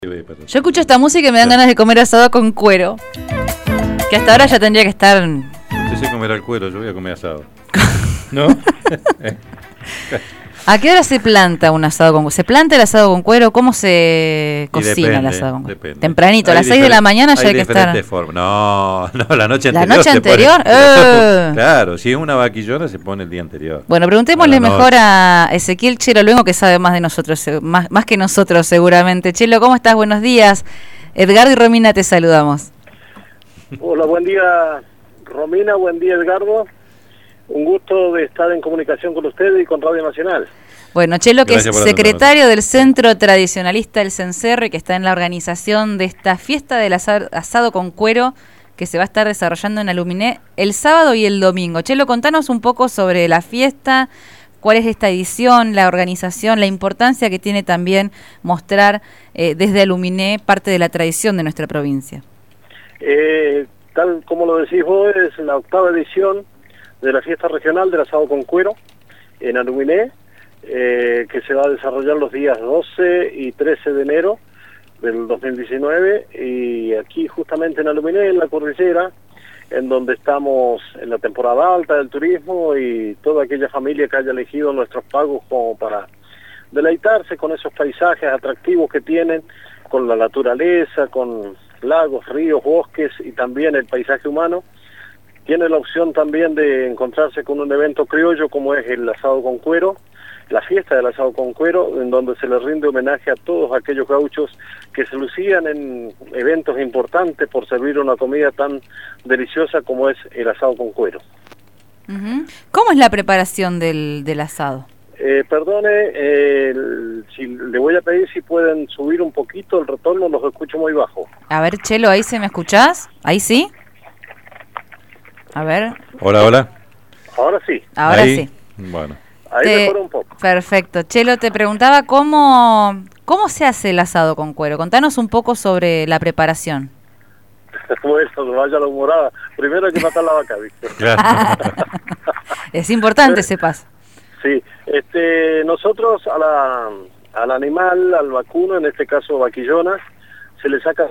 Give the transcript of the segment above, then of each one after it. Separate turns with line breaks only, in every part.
Yo escucho esta música y me dan ganas de comer asado con cuero. Que hasta ahora ya tendría que estar.
Usted se comerá el cuero, yo voy a comer asado. ¿No?
¿A qué hora se planta un asado con cuero? ¿Se planta el asado con cuero? ¿Cómo se cocina el asado con cuero?
Depende.
Tempranito, a las 6 de la mañana ya hay que estar.
Formas. No, la noche anterior.
¿La noche anterior?
Claro, si es una vaquillona se pone el día anterior.
Bueno, preguntémosle mejor a Ezequiel Chelo Luengo, que sabe más de nosotros, más que nosotros seguramente. Chelo, ¿cómo estás? Buenos días. Edgardo y Romina te saludamos.
Hola, buen día Romina, buen día Edgardo. Un gusto de estar en comunicación con ustedes y con Radio Nacional.
Bueno, Chelo, que es secretario del Centro Tradicionalista El Cencerro y que está en la organización de esta fiesta del asado con cuero que se va a estar desarrollando en Aluminé el sábado y el domingo. Chelo, contanos un poco sobre la fiesta, cuál es esta edición, la organización, la importancia que tiene también mostrar desde Aluminé parte de la tradición de nuestra provincia.
Tal como lo decís vos, es la 8ª edición de la fiesta regional del asado con cuero en Aluminé, que se va a desarrollar los días 12 y 13 de enero del 2019, y aquí justamente en Aluminé, en la cordillera, en donde estamos en la temporada alta del turismo, y toda aquella familia que haya elegido nuestros pagos como para deleitarse con esos paisajes atractivos que tienen, con la naturaleza, con lagos, ríos, bosques y también el paisaje humano, tiene la opción también de encontrarse con un evento criollo como es el asado con cuero, la fiesta del asado con cuero, en donde se le rinde homenaje a todos aquellos gauchos que se lucían en eventos importantes por servir una comida tan deliciosa como es el asado con cuero.
¿Cómo es la preparación del asado?
Perdone, si le voy a pedir si pueden subir un poquito el retorno, los escucho muy bajo.
A ver, Chelo, ¿ahí se me escuchás? ¿Ahí sí? A ver.
Hola.
Ahora sí.
Ahora sí.
Bueno.
Ahí mejora un poco.
Perfecto. Chelo, te preguntaba cómo se hace el asado con cuero. Contanos un poco sobre la preparación.
Bueno, vaya la humorada. Primero hay que matar la vaca, ¿viste?
Claro.
Es importante ese paso.
Sí. Nosotros al animal, al vacuno, en este caso vaquillona, se le saca...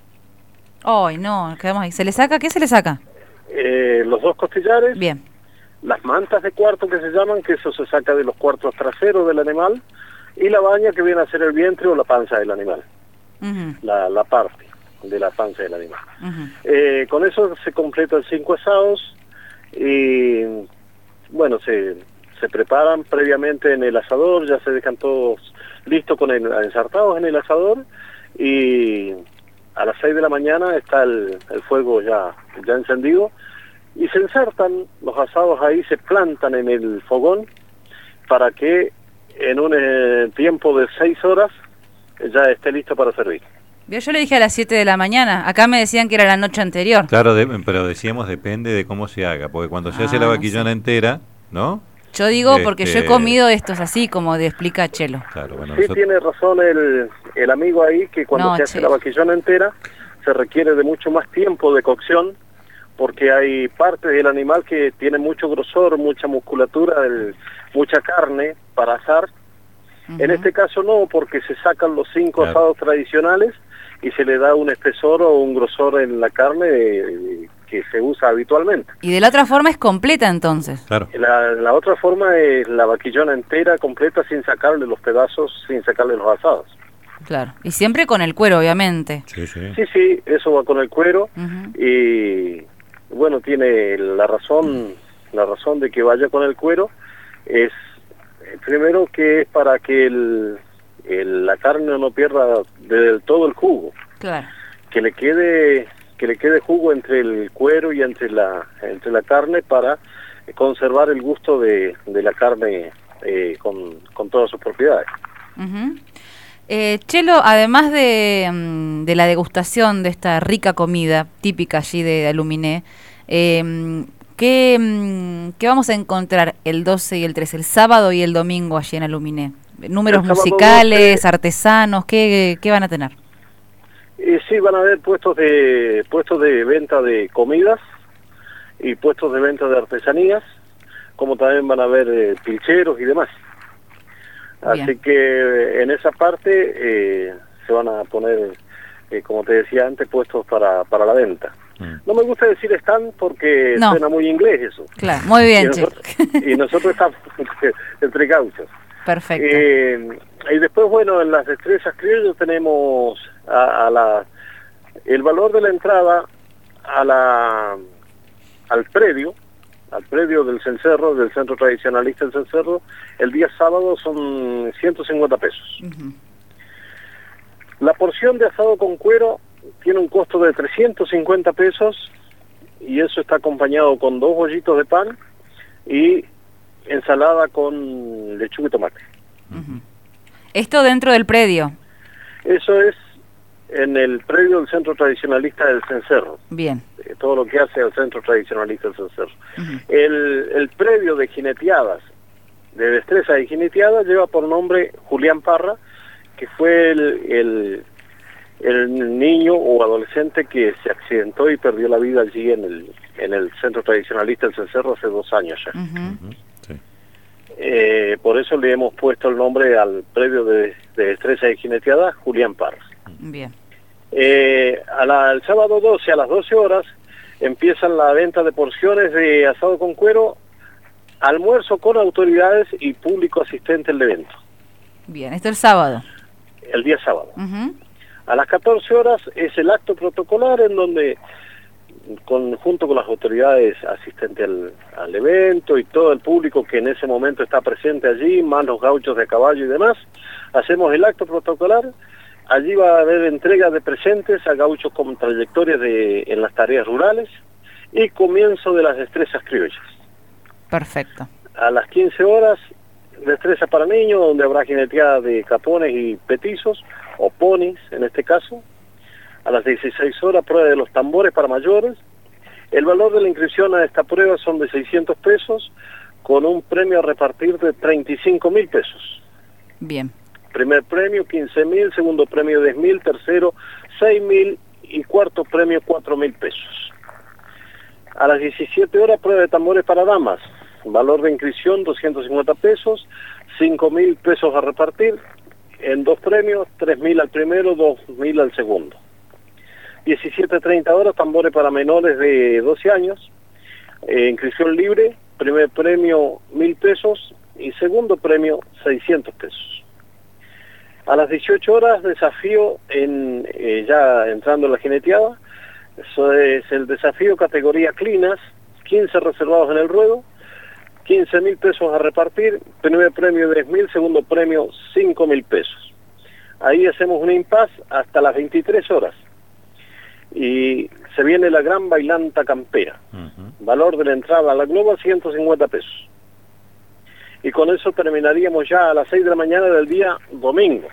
Ay, no, quedamos ahí. ¿Se le saca? ¿Qué se le saca?
Los 2 costillares.
Bien.
Las mantas de cuarto que se llaman, que eso se saca de los cuartos traseros del animal, y la baña que viene a ser el vientre o la panza del animal, la parte de la panza del animal. Con eso se completan 5 asados y bueno, se preparan previamente en el asador, ya se dejan todos listos ensartados en el asador, y a las 6 de la mañana está el fuego ya encendido, y se ensartan los asados ahí, se plantan en el fogón para que en un tiempo de 6 horas ya esté listo para servir.
Yo le dije a las 7 de la mañana, acá me decían que era la noche anterior.
Claro, pero decíamos depende de cómo se haga, porque cuando se hace la vaquillona entera, ¿no?
Yo digo porque yo he comido estos así, como explica Chelo.
Claro, bueno, sí, tiene razón el amigo ahí, que cuando se hace la vaquillona entera se requiere de mucho más tiempo de cocción, porque hay partes del animal que tienen mucho grosor, mucha musculatura, mucha carne para asar. En este caso no, porque se sacan los 5 asados tradicionales y se le da un espesor o un grosor en la carne que se usa habitualmente.
Y de la otra forma es completa entonces.
Claro.
La otra forma es la vaquillona entera, completa, sin sacarle los pedazos, sin sacarle los asados.
Claro, y siempre con el cuero, obviamente.
Sí, eso va con el cuero. Y bueno, tiene la razón de que vaya con el cuero es primero que es para que la carne no pierda del todo el jugo. Claro. Que le quede jugo entre el cuero y entre la carne para conservar el gusto de la carne con todas sus propiedades.
Chelo, además de la degustación de esta rica comida típica allí de Aluminé, ¿qué vamos a encontrar el 12 y el 13, el sábado y el domingo allí en Aluminé? ¿Números musicales, artesanos? ¿Qué van a tener?
Sí, van a haber puestos de venta de comidas y puestos de venta de artesanías, como también van a haber pilcheros y demás. Bien. Así que en esa parte se van a poner, como te decía antes, puestos para la venta. No me gusta decir stand porque suena muy inglés eso.
Claro, muy bien,
y nosotros estamos entre gauchos.
Perfecto.
Y después, bueno, en las destrezas criollas tenemos el valor de la entrada al predio del cencerro, del centro tradicionalista del cencerro, el día sábado son 150 pesos. La porción de asado con cuero tiene un costo de 350 pesos y eso está acompañado con 2 bollitos de pan y ensalada con lechuga y tomate.
¿Esto dentro del predio?
Eso es en el predio del Centro Tradicionalista del Cencerro.
Bien.
Todo lo que hace el Centro Tradicionalista del Cencerro. El predio de jineteadas, de destreza y jineteadas, lleva por nombre Julián Parra, que fue el niño o adolescente que se accidentó y perdió la vida allí en el Centro Tradicionalista del Cencerro hace 2 años ya. Por eso le hemos puesto el nombre al predio de destreza y jineteada Julián Parra.
Bien.
El sábado 12 a las 12 horas empiezan la venta de porciones de asado con cuero, almuerzo con autoridades y público asistente al evento.
Bien, esto es el sábado.
El día sábado. A las 14 horas es el acto protocolar en donde, junto con las autoridades asistentes al evento y todo el público que en ese momento está presente allí, más los gauchos de caballo y demás, hacemos el acto protocolar. Allí va a haber entrega de presentes a gauchos con trayectorias en las tareas rurales y comienzo de las destrezas criollas.
Perfecto.
A las 15 horas, destreza para niños, donde habrá jineteada de capones y petizos, o ponis en este caso. A las 16 horas, prueba de los tambores para mayores. El valor de la inscripción a esta prueba son de 600 pesos, con un premio a repartir de 35.000 pesos.
Bien.
Primer premio 15.000, segundo premio 10.000, tercero 6.000 y cuarto premio 4.000 pesos. A las 17 horas, prueba de tambores para damas. Valor de inscripción 250 pesos, 5.000 pesos a repartir. En 2 premios, 3.000 al primero, 2.000 al segundo. 17:30 horas, tambores para menores de 12 años. Inscripción libre, primer premio 1.000 pesos y segundo premio 600 pesos. A las 18 horas, desafío ya entrando en la jineteada. Eso es el desafío categoría clinas, 15 reservados en el ruedo, 15.000 pesos a repartir, primer premio 10.000, segundo premio 5.000 pesos. Ahí hacemos un impasse hasta las 23 horas. Y se viene la gran bailanta campera. Valor de la entrada a la global 150 pesos. Y con eso terminaríamos ya a las 6 de la mañana del día domingo.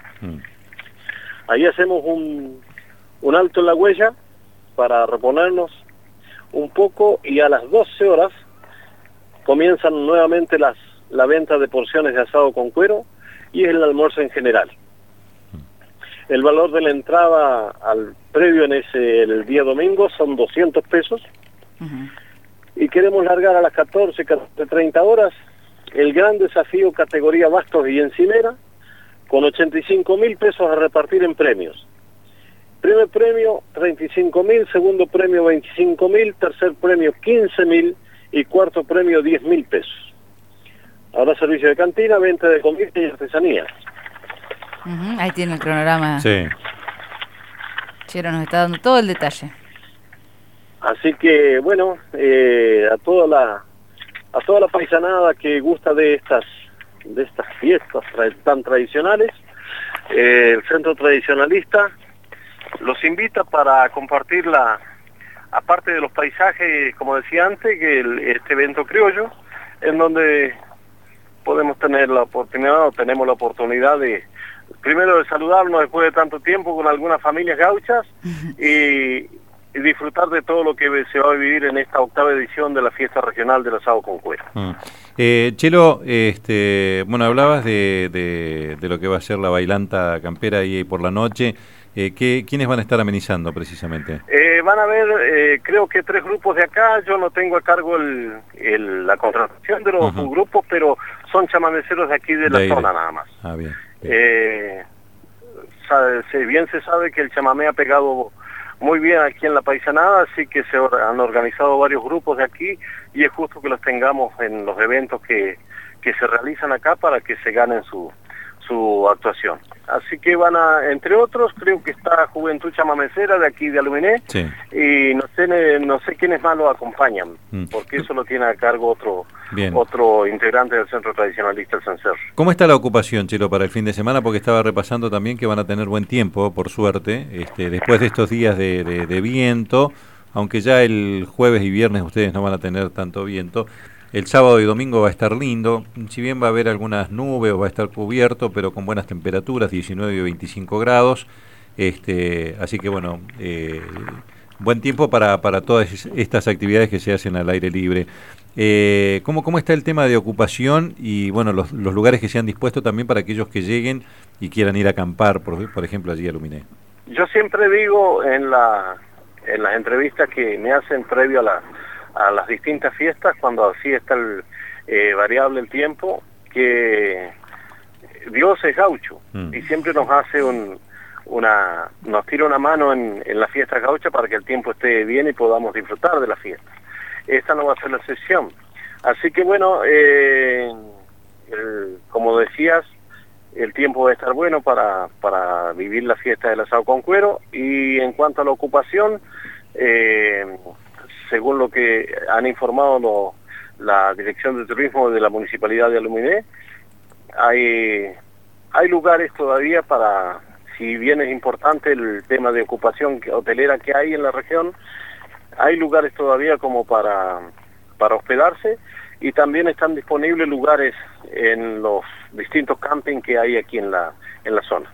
Ahí hacemos un alto en la huella para reponernos un poco y a las 12 horas comienzan nuevamente la venta de porciones de asado con cuero y el almuerzo en general. El valor de la entrada al predio el día domingo son 200 pesos. Y queremos largar a las 14:30 horas el gran desafío categoría bastos y encimera con 85.000 pesos a repartir en premios. Primer premio 35.000, segundo premio 25.000, tercer premio 15.000 y cuarto premio 10.000 pesos. Habrá servicio de cantina, venta de comida y artesanías.
Ahí tiene el cronograma.
Sí.
Chero nos está dando todo el detalle.
Así que, bueno, a toda la paisanada que gusta de estas fiestas tan tradicionales, el Centro Tradicionalista los invita para compartir aparte de los paisajes, como decía antes, que este evento criollo, en donde podemos tener la oportunidad, o tenemos la oportunidad primero de saludarnos después de tanto tiempo con algunas familias gauchas y disfrutar de todo lo que se va a vivir en esta 8ª edición de la fiesta regional del asado con cuero.
Chelo, bueno, hablabas de lo que va a ser la bailanta campera ahí por la noche. ¿Quiénes van a estar amenizando precisamente?
Van a haber, creo que 3 grupos de acá. Yo no tengo a cargo la contratación de los grupos, pero son chamaneceros de aquí de la zona nada más.
Bien.
bien se sabe que el chamamé ha pegado muy bien aquí en la paisanada, así que se han organizado varios grupos de aquí y es justo que los tengamos en los eventos que se realizan acá para que se ganen su actuación. Así que van a, entre otros, creo que está Juventud Chamamecera de aquí de Aluminé,
sí.
Y no sé quiénes más lo acompañan, porque eso lo tiene a cargo otro integrante del Centro Tradicionalista El Cencerro.
¿Cómo está la ocupación, Chelo, para el fin de semana? Porque estaba repasando también que van a tener buen tiempo, por suerte, después de estos días de viento, aunque ya el jueves y viernes ustedes no van a tener tanto viento. El sábado y domingo va a estar lindo, si bien va a haber algunas nubes o va a estar cubierto, pero con buenas temperaturas, 19 y 25 grados. Así que bueno, buen tiempo para todas estas actividades que se hacen al aire libre. ¿Cómo está el tema de ocupación y bueno los lugares que se han dispuesto también para aquellos que lleguen y quieran ir a acampar, por ejemplo, allí a Aluminé?
Yo siempre digo en las entrevistas que me hacen previo a las distintas fiestas, cuando así está variable el tiempo, que Dios es gaucho y siempre nos hace nos tira una mano en la fiesta gaucha para que el tiempo esté bien y podamos disfrutar de la fiesta. Esta no va a ser la excepción. Así que bueno, como decías, el tiempo va a estar bueno para vivir la fiesta del asado con cuero. Y en cuanto a la ocupación, según lo que han informado la Dirección de Turismo de la Municipalidad de Aluminé, hay lugares todavía para, si bien es importante el tema de ocupación hotelera que hay en la región, hay lugares todavía como para hospedarse y también están disponibles lugares en los distintos campings que hay aquí en la zona.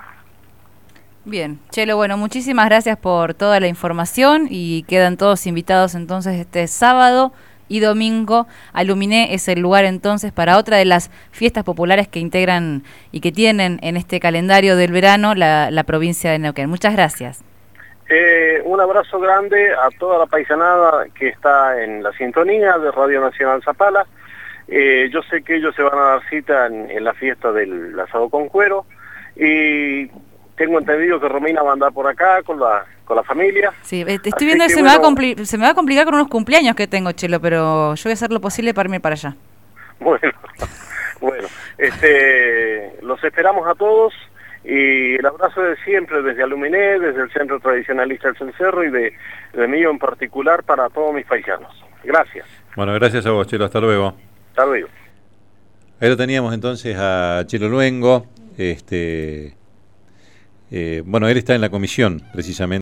Bien, Chelo, bueno, muchísimas gracias por toda la información y quedan todos invitados entonces este sábado y domingo. Aluminé es el lugar entonces para otra de las fiestas populares que integran y que tienen en este calendario del verano la provincia de Neuquén. Muchas gracias.
Un abrazo grande a toda la paisanada que está en la sintonía de Radio Nacional Zapala. Yo sé que ellos se van a dar cita en la fiesta del asado con cuero y tengo entendido que Romina va a andar por acá con la familia. Sí,
estoy viendo que se me va a complicar con unos cumpleaños que tengo, Chelo, pero yo voy a hacer lo posible para irme para allá.
Bueno, los esperamos a todos y el abrazo de siempre desde Aluminé, desde el Centro Tradicionalista El Cencerro y de mí en particular para todos mis paisanos. Gracias.
Bueno, gracias a vos, Chelo. Hasta luego.
Hasta luego.
Ahí lo teníamos entonces a Chelo Luengo. Bueno, él está en la comisión, precisamente.